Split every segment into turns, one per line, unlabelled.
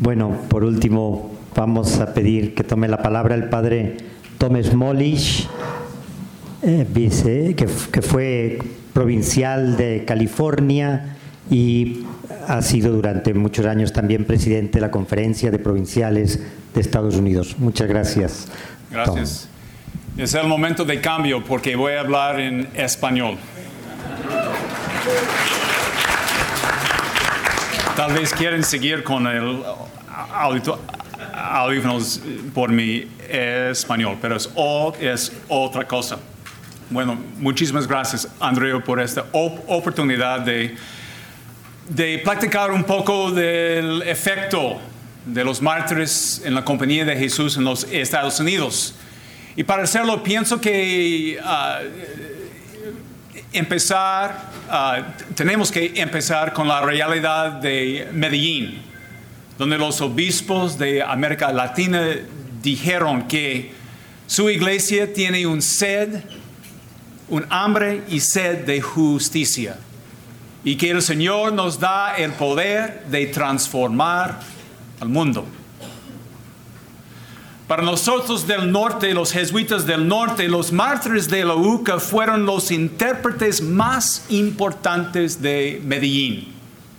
Bueno, por último, vamos a pedir que tome la palabra el padre Tomes Molish, que fue provincial de California y ha sido durante muchos años también presidente de la Conferencia de Provinciales de Estados Unidos. Muchas gracias.
Gracias. Tom. Es el momento de cambio porque voy a hablar en español. Tal vez quieren seguir con el audífonos por mi español, pero es otra cosa. Bueno, muchísimas gracias, Andrea, por esta oportunidad de platicar un poco del efecto de los mártires en la Compañía de Jesús en los Estados Unidos. Y para hacerlo, pienso que tenemos que empezar con la realidad de Medellín, donde los obispos de América Latina dijeron que su iglesia tiene un hambre y sed de justicia, y que el Señor nos da el poder de transformar al mundo. Para nosotros del norte, los jesuitas del norte, los mártires de la UCA fueron los intérpretes más importantes de Medellín.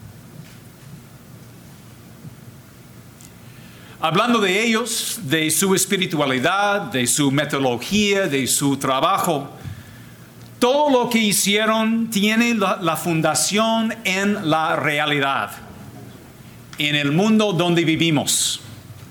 Hablando de ellos, de su espiritualidad, de su metodología, de su trabajo, todo lo que hicieron tiene la fundación en la realidad, en el mundo donde vivimos.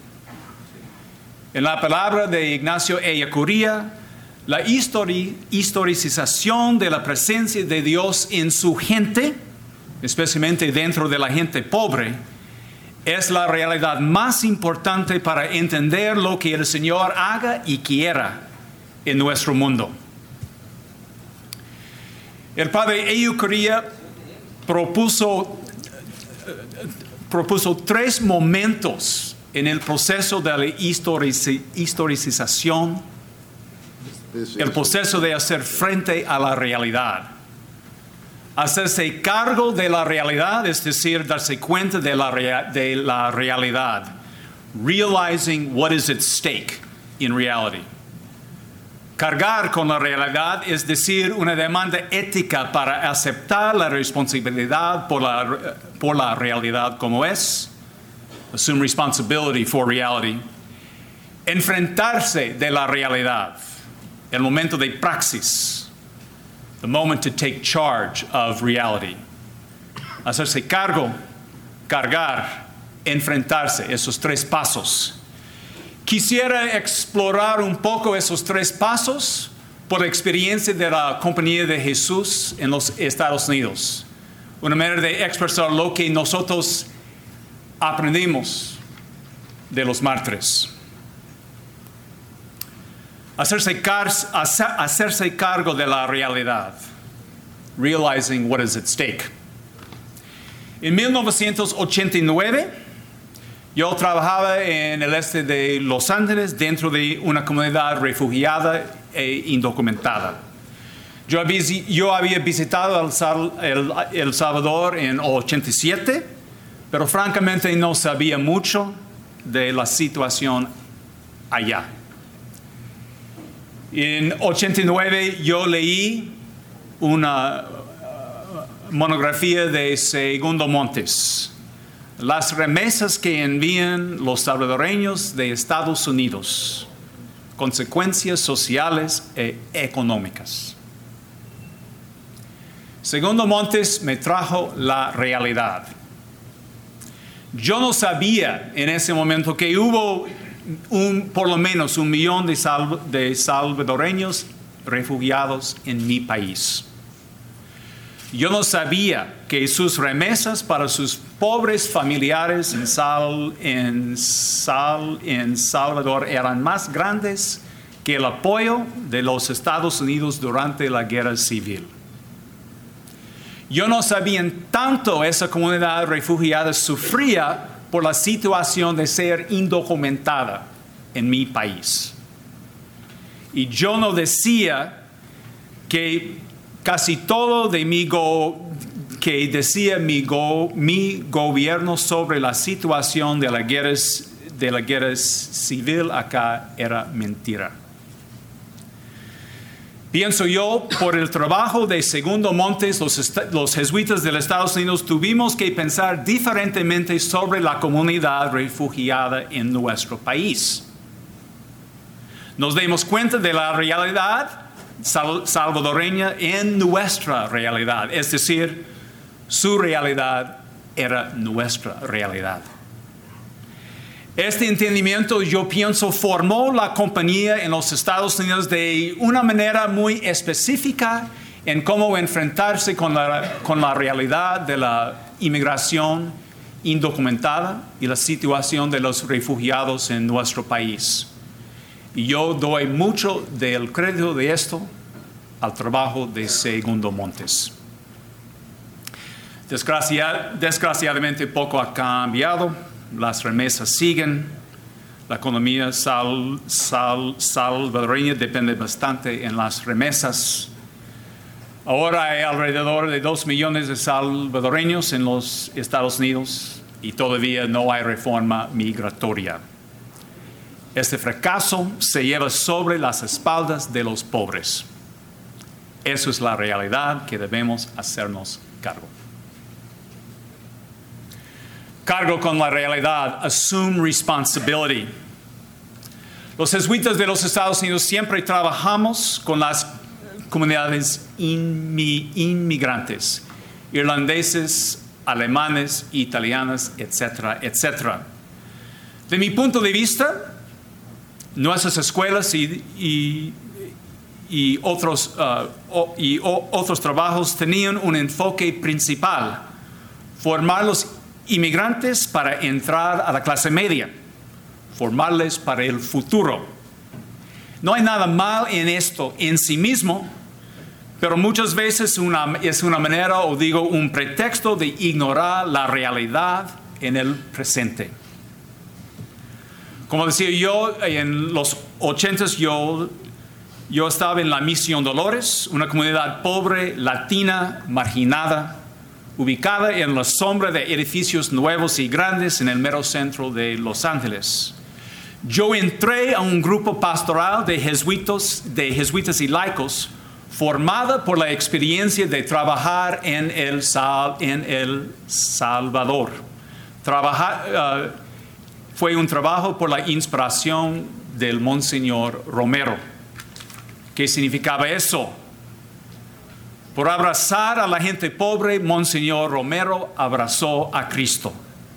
En la palabra de Ignacio Ellacuría, la historicización de la presencia de Dios en su gente, especialmente dentro de la gente pobre, es la realidad más importante para entender lo que el Señor haga y quiera en nuestro mundo. El padre Ellacuría propuso 3 momentos en el proceso de la historicización, el proceso de hacer frente a la realidad. Hacerse cargo de la realidad, es decir, darse cuenta de la realidad. Realizing what is at stake in reality. Cargar con la realidad es decir, una demanda ética para aceptar la responsabilidad por la realidad como es. Assume responsibility for reality. Enfrentarse de la realidad. El momento de praxis. The moment to take charge of reality. Hacerse cargo, cargar, enfrentarse, esos 3 pasos. Quisiera explorar un poco esos 3 pasos por la experiencia de la Compañía de Jesús en los Estados Unidos. Una manera de expresar lo que nosotros aprendimos de los mártires. Hacerse cargo de la realidad. Realizing what is at stake. En 1989, yo trabajaba en el este de Los Ángeles dentro de una comunidad refugiada e indocumentada. Yo había visitado El Salvador en 87, pero francamente no sabía mucho de la situación allá. En 89 yo leí una monografía de Segundo Montes, las remesas que envían los salvadoreños de Estados Unidos, consecuencias sociales e económicas. Segundo Montes me trajo la realidad. Yo no sabía en ese momento que hubo por lo menos 1 millón de salvadoreños refugiados en mi país. Yo no sabía que sus remesas para sus pobres familiares en Salvador eran más grandes que el apoyo de los Estados Unidos durante la guerra civil. Yo no sabía en tanto esa comunidad refugiada sufría por la situación de ser indocumentada en mi país. Y yo no decía que casi todo de mi que decía mi gobierno sobre la situación de la guerra civil acá era mentira. Pienso yo, por el trabajo de Segundo Montes, los jesuitas de los Estados Unidos tuvimos que pensar diferentemente sobre la comunidad refugiada en nuestro país. Nos dimos cuenta de la realidad salvadoreña en nuestra realidad, es decir, su realidad era nuestra realidad. Este entendimiento, yo pienso, formó la compañía en los Estados Unidos de una manera muy específica en cómo enfrentarse con la realidad de la inmigración indocumentada y la situación de los refugiados en nuestro país. Y yo doy mucho del crédito de esto al trabajo de Segundo Montes. Desgraciadamente poco ha cambiado. Las remesas siguen. La economía salvadoreña depende bastante en las remesas. Ahora hay alrededor de 2 millones de salvadoreños en los Estados Unidos y todavía no hay reforma migratoria. Este fracaso se lleva sobre las espaldas de los pobres. Eso es la realidad que debemos hacernos cargo. Cargo con la realidad, assume responsibility. Los jesuitas de los Estados Unidos siempre trabajamos con las comunidades inmigrantes, irlandeses, alemanes, italianas, etcétera, etcétera. De mi punto de vista, nuestras escuelas y otros trabajos tenían un enfoque principal: formar los inmigrantes para entrar a la clase media, formarles para el futuro. No hay nada mal en esto en sí mismo, pero muchas veces es una manera, o digo, un pretexto de ignorar la realidad en el presente. Como decía yo, en los 80s yo estaba en la Misión Dolores, una comunidad pobre, latina, marginada, ubicada en la sombra de edificios nuevos y grandes en el mero centro de Los Ángeles. Yo entré a un grupo pastoral de jesuitas y laicos formada por la experiencia de trabajar en El Salvador. Fue un trabajo por la inspiración del Monseñor Romero. ¿Qué significaba eso? Por abrazar a la gente pobre, Monseñor Romero abrazó a Cristo.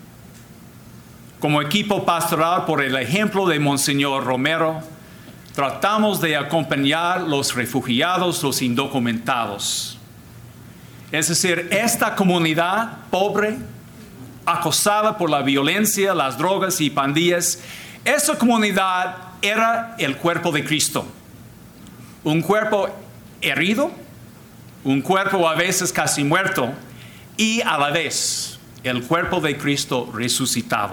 Como equipo pastoral, por el ejemplo de Monseñor Romero, tratamos de acompañar los refugiados, los indocumentados. Es decir, esta comunidad pobre, acosada por la violencia, las drogas y pandillas, esa comunidad era el cuerpo de Cristo. Un cuerpo herido, un cuerpo a veces casi muerto, y a la vez el cuerpo de Cristo resucitado.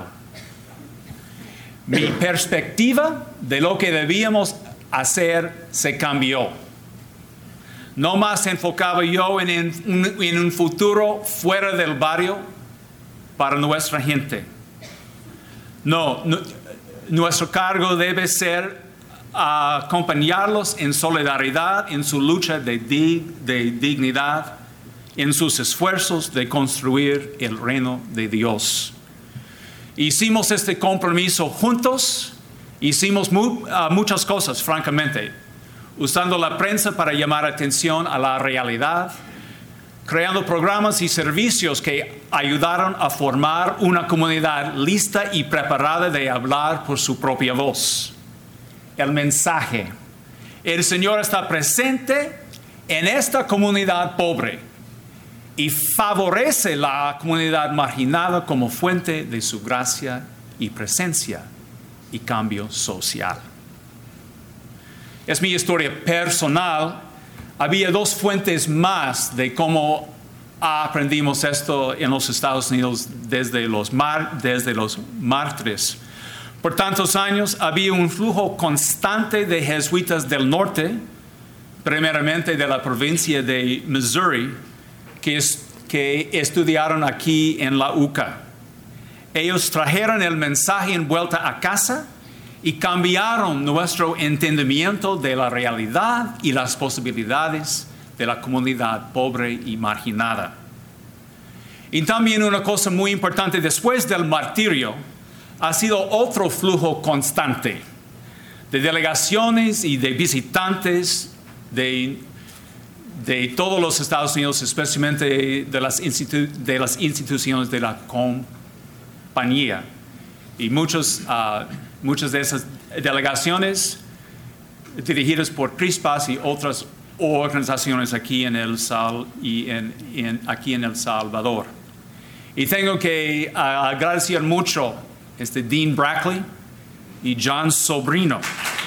Mi perspectiva de lo que debíamos hacer se cambió. No más enfocaba yo en un futuro fuera del barrio para nuestra gente. No, nuestro cargo debe ser acompañarlos en solidaridad, en su lucha de dignidad, en sus esfuerzos de construir el reino de Dios. Hicimos este compromiso juntos, hicimos muchas cosas, francamente, usando la prensa para llamar atención a la realidad, creando programas y servicios que ayudaron a formar una comunidad lista y preparada de hablar por su propia voz. El mensaje: el Señor está presente en esta comunidad pobre y favorece la comunidad marginada como fuente de su gracia y presencia y cambio social. Es mi historia personal. Había 2 fuentes más de cómo aprendimos esto en los Estados Unidos desde los mártires. Por tantos años había un flujo constante de jesuitas del norte, primeramente de la provincia de Missouri, que que estudiaron aquí en la UCA. Ellos trajeron el mensaje en vuelta a casa y cambiaron nuestro entendimiento de la realidad y las posibilidades de la comunidad pobre y marginada. Y también una cosa muy importante, después del martirio, ha sido otro flujo constante de delegaciones y de visitantes de todos los Estados Unidos, especialmente de las instituciones de la compañía. Y muchas de esas delegaciones dirigidas por CRISPAS y otras organizaciones aquí en El Salvador. Y tengo que agradecer mucho a Dean Brackley y John Sobrino.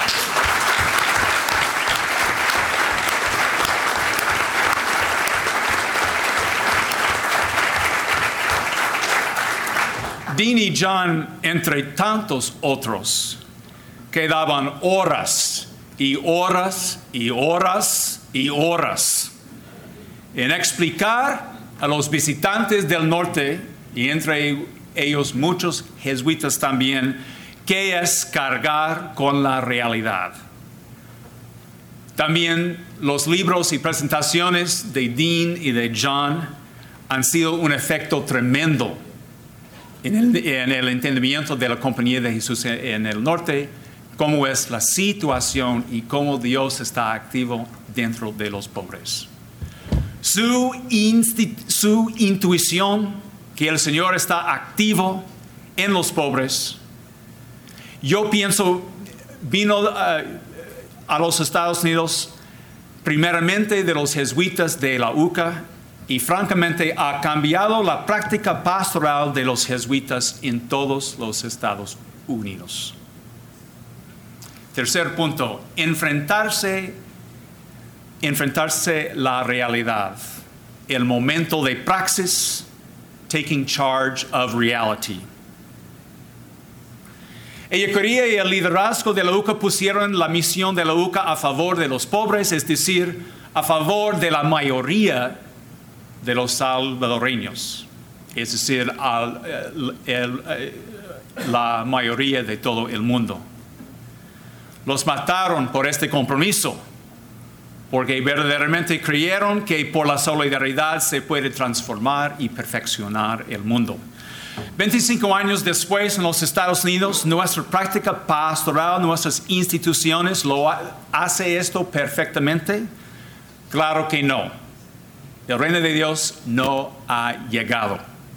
Dean y John, entre tantos otros, que daban horas y horas y horas y horas en explicar a los visitantes del norte, y entre ellos muchos jesuitas también, qué es cargar con la realidad. También los libros y presentaciones de Dean y de John han sido un efecto tremendo en el entendimiento de la Compañía de Jesús en el norte, cómo es la situación y cómo Dios está activo dentro de los pobres. Su intuición que el Señor está activo en los pobres, yo pienso, vino a los Estados Unidos primeramente de los jesuitas de la UCA, y francamente ha cambiado la práctica pastoral de los jesuitas en todos los Estados Unidos. Tercer punto, enfrentarse la realidad, el momento de praxis, taking charge of reality. Ella quería y el liderazgo de la UCA pusieron la misión de la UCA a favor de los pobres, es decir, a favor de la mayoría de los salvadoreños, es decir, la mayoría de todo el mundo. Los mataron por este compromiso, porque verdaderamente creyeron que por la solidaridad se puede transformar y perfeccionar el mundo. 25 años después en los Estados Unidos, nuestra práctica pastoral, nuestras instituciones, ¿hace esto perfectamente? Claro que no. El reino de Dios no ha llegado.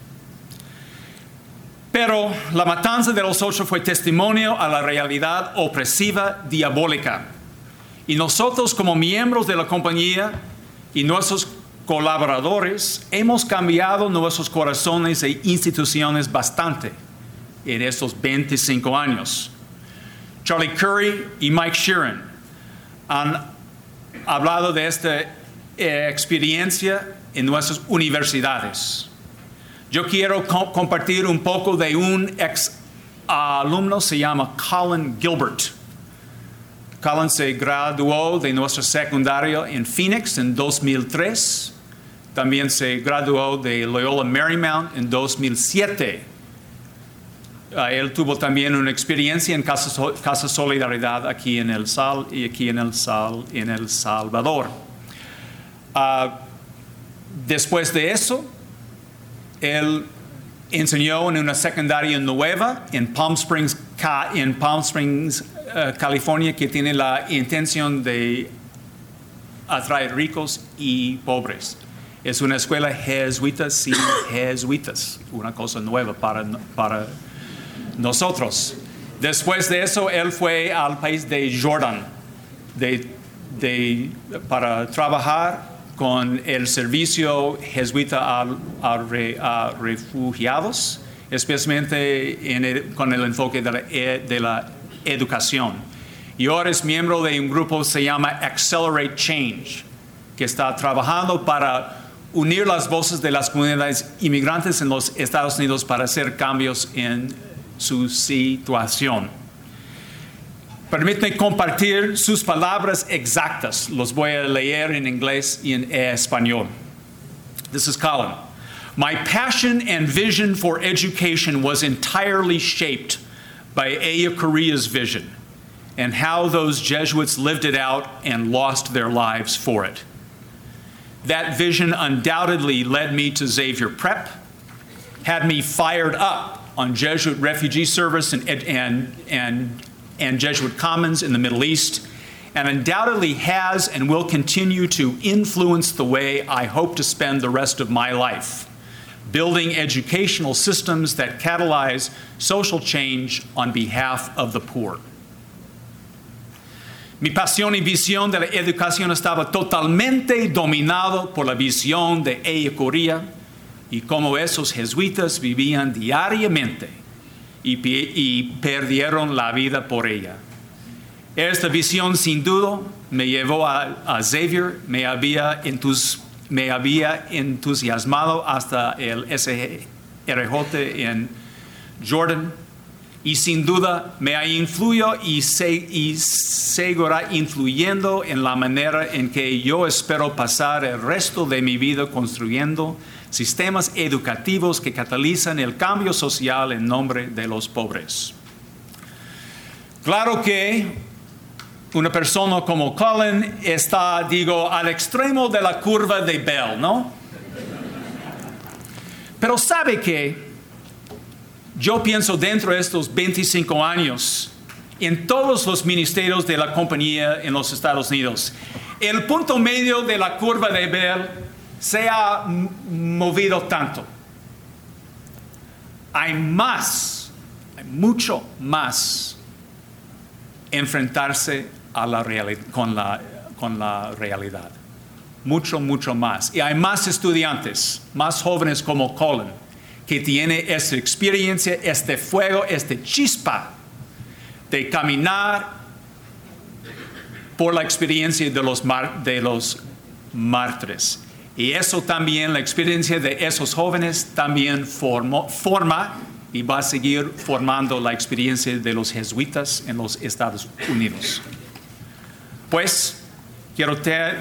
Pero la matanza de los 8 fue testimonio a la realidad opresiva diabólica. Y nosotros como miembros de la compañía y nuestros colaboradores hemos cambiado nuestros corazones e instituciones bastante en estos 25 años. Charlie Curry y Mike Sheeran han hablado de esta experiencia en nuestras universidades. Yo quiero compartir un poco de un ex alumno, se llama Colin Gilbert. Colin se graduó de nuestra secundaria en Phoenix en 2003. También se graduó de Loyola Marymount en 2007. Él tuvo también una experiencia en Casa Solidaridad aquí en El Salvador. Después de eso, él enseñó en una secundaria nueva en Palm Springs, California, que tiene la intención de atraer ricos y pobres. Es una escuela jesuita sin jesuitas, una cosa nueva para nosotros. Después de eso, él fue al país de Jordán para trabajar con el servicio jesuita a refugiados, especialmente con el enfoque de la educación. Y ahora es miembro de un grupo que se llama Accelerate Change, que está trabajando para unir las voces de las comunidades inmigrantes en los Estados Unidos para hacer cambios en su situación. Permítanme compartir sus palabras exactas. Los voy a leer en inglés y en español. This is Colin. My passion and vision for education was entirely shaped by Ellacuría's vision and how those Jesuits lived it out and lost their lives for it. That vision undoubtedly led me to Xavier Prep, had me fired up on Jesuit refugee service and Jesuit commons in the Middle East, and undoubtedly has and will continue to influence the way I hope to spend the rest of my life, building educational systems that catalyze social change on behalf of the poor. Mi pasión y visión de la educación estaba totalmente dominado por la visión de Ellacuría y cómo esos jesuitas vivían diariamente y perdieron la vida por ella. Esta visión sin duda me llevó a Xavier, me había entusiasmado hasta el SRJ en Jordan, y sin duda me ha influido y seguirá influyendo en la manera en que yo espero pasar el resto de mi vida construyendo sistemas educativos que catalizan el cambio social en nombre de los pobres. Claro que una persona como Colin está, al extremo de la curva de Bell, ¿no? Pero sabe que yo pienso dentro de estos 25 años en todos los ministerios de la compañía en los Estados Unidos, el punto medio de la curva de Bell se ha movido tanto. Hay mucho más enfrentarse a la con la realidad. Mucho más. Y hay más estudiantes, más jóvenes como Colin, que tiene esta experiencia, este fuego, este chispa de caminar por la experiencia de los mártires. Y eso también, la experiencia de esos jóvenes, también forma y va a seguir formando la experiencia de los jesuitas en los Estados Unidos. Pues quiero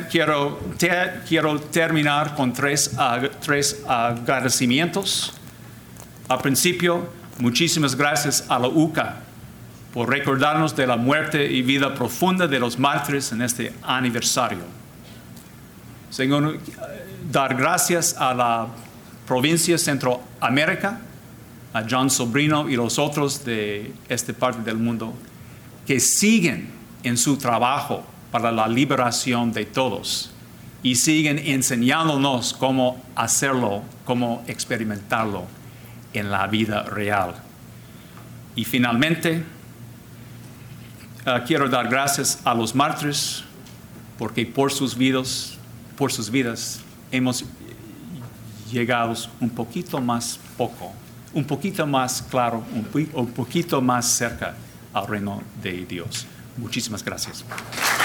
terminar con tres agradecimientos. Al principio, muchísimas gracias a la UCA por recordarnos de la muerte y vida profunda de los mártires en este aniversario. Segundo, dar gracias a la provincia Centroamérica, a John Sobrino y los otros de esta parte del mundo, que siguen en su trabajo para la liberación de todos y siguen enseñándonos cómo hacerlo, cómo experimentarlo en la vida real. Y finalmente, quiero dar gracias a los mártires porque por sus vidas hemos llegado un poquito más claro, un poquito más cerca al reino de Dios. Muchísimas gracias.